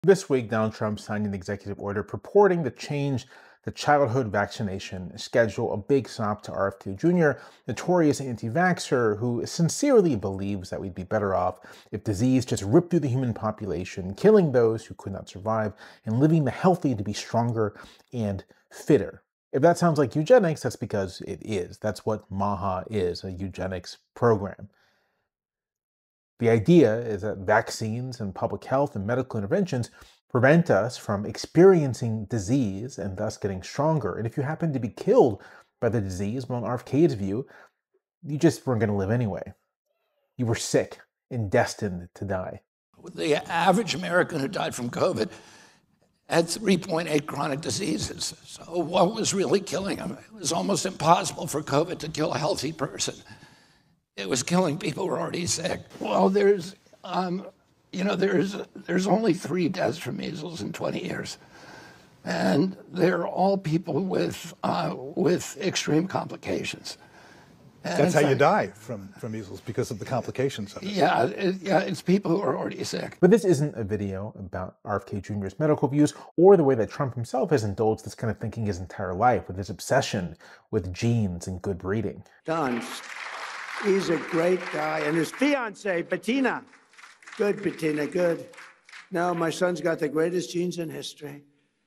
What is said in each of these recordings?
This week, Donald Trump signed an executive order purporting to change the childhood vaccination schedule, a big stop to RFK Jr., notorious anti-vaxxer who sincerely believes that we'd be better off if disease just ripped through the human population, killing those who could not survive and leaving the healthy to be stronger and fitter. If that sounds like eugenics, that's because it is. That's what MAHA is, a eugenics program. The idea is that vaccines and public health and medical interventions prevent us from experiencing disease and thus getting stronger. And if you happen to be killed by the disease, well, in RFK's view, you just weren't going to live anyway. You were sick and destined to die. The average American who died from COVID had 3.8 chronic diseases. So what was really killing them? It was almost impossible for COVID to kill a healthy person. It was killing people who were already sick. Well, there's only 3 deaths from measles in 20 years. And they're all people with extreme complications. And that's how you die from measles, because of the complications of it. Yeah, it's people who are already sick. But this isn't a video about RFK Jr.'s medical views or the way that Trump himself has indulged this kind of thinking his entire life with his obsession with genes and good breeding. Don, he's a great guy. And his fiance, Bettina. Good, Bettina, good. No, my son's got the greatest genes in history.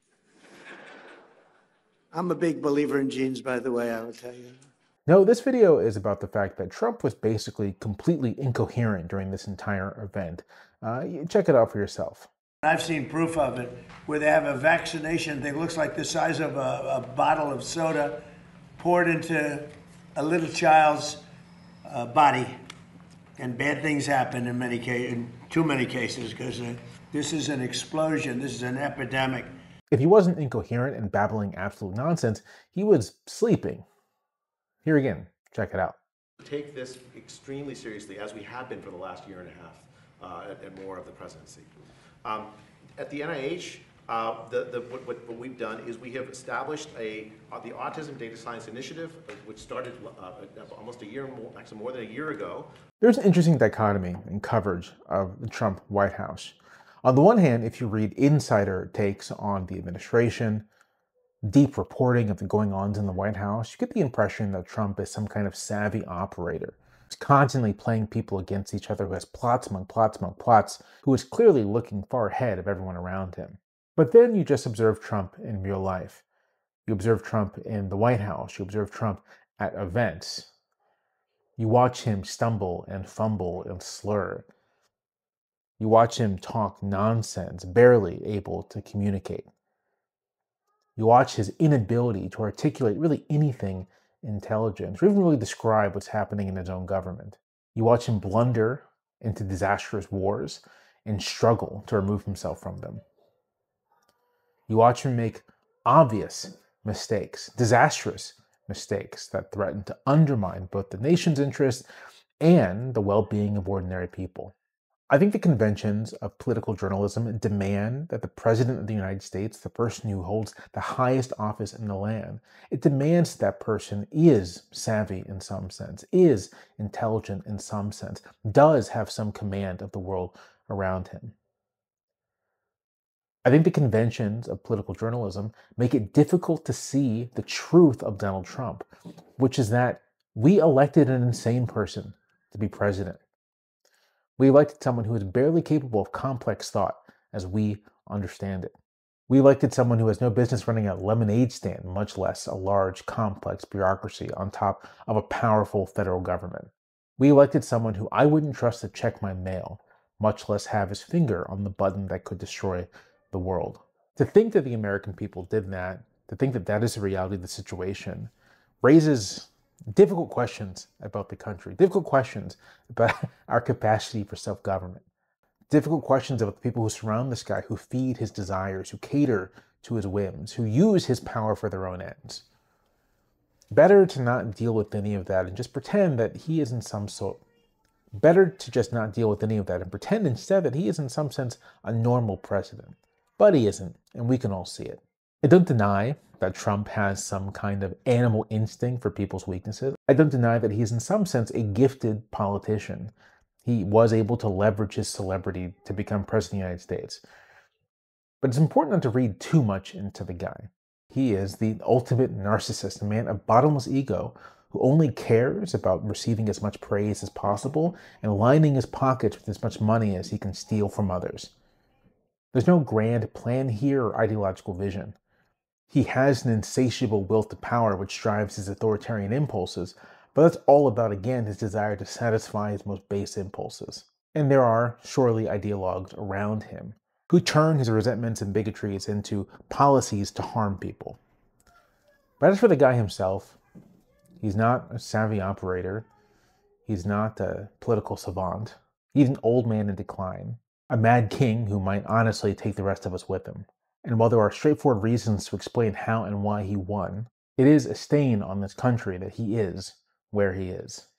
I'm a big believer in genes, by the way, I will tell you. No, this video is about the fact that Trump was basically completely incoherent during this entire event. Check it out for yourself. I've seen proof of it, where they have a vaccination thing, looks like the size of a bottle of soda poured into a little child's body, and bad things happen in many cases, in too many cases, because this is an explosion, this is an epidemic. If he wasn't incoherent and babbling absolute nonsense, he was sleeping. Here again, check it out. Take this extremely seriously, as we have been for the last year and a half and more of the presidency. At the NIH, what we've done is we have established the Autism Data Science Initiative, which started almost a year, actually more than a year ago. There's an interesting dichotomy in coverage of the Trump White House. On the one hand, if you read insider takes on the administration, deep reporting of the going-ons in the White House, you get the impression that Trump is some kind of savvy operator. He's constantly playing people against each other, who has plots among plots among plots, who is clearly looking far ahead of everyone around him. But then you just observe Trump in real life. You observe Trump in the White House. You observe Trump at events. You watch him stumble and fumble and slur. You watch him talk nonsense, barely able to communicate. You watch his inability to articulate really anything intelligent, or even really describe what's happening in his own government. You watch him blunder into disastrous wars and struggle to remove himself from them. You watch him make obvious mistakes, disastrous mistakes that threaten to undermine both the nation's interests and the well-being of ordinary people. I think the conventions of political journalism demand that the President of the United States, the person who holds the highest office in the land, it demands that person is savvy in some sense, is intelligent in some sense, does have some command of the world around him. I think the conventions of political journalism make it difficult to see the truth of Donald Trump, which is that we elected an insane person to be president. We elected someone who is barely capable of complex thought as we understand it. We elected someone who has no business running a lemonade stand, much less a large, complex bureaucracy on top of a powerful federal government. We elected someone who I wouldn't trust to check my mail, much less have his finger on the button that could destroy the world. To think that the American people did that, to think that that is the reality of the situation, raises difficult questions about the country, difficult questions about our capacity for self-government, difficult questions about the people who surround this guy, who feed his desires, who cater to his whims, who use his power for their own ends. Better to not deal with any of that and just pretend that he is in some sort. Better to just not deal with any of that and pretend instead that he is in some sense a normal president. But he isn't, and we can all see it. I don't deny that Trump has some kind of animal instinct for people's weaknesses. I don't deny that he is in some sense a gifted politician. He was able to leverage his celebrity to become president of the United States. But it's important not to read too much into the guy. He is the ultimate narcissist, a man of bottomless ego who only cares about receiving as much praise as possible and lining his pockets with as much money as he can steal from others. There's no grand plan here or ideological vision. He has an insatiable will to power which drives his authoritarian impulses, but that's all about, again, his desire to satisfy his most base impulses. And there are, surely, ideologues around him who turn his resentments and bigotries into policies to harm people. But as for the guy himself, he's not a savvy operator. He's not a political savant. He's an old man in decline, a mad king who might honestly take the rest of us with him. And while there are straightforward reasons to explain how and why he won, it is a stain on this country that he is where he is.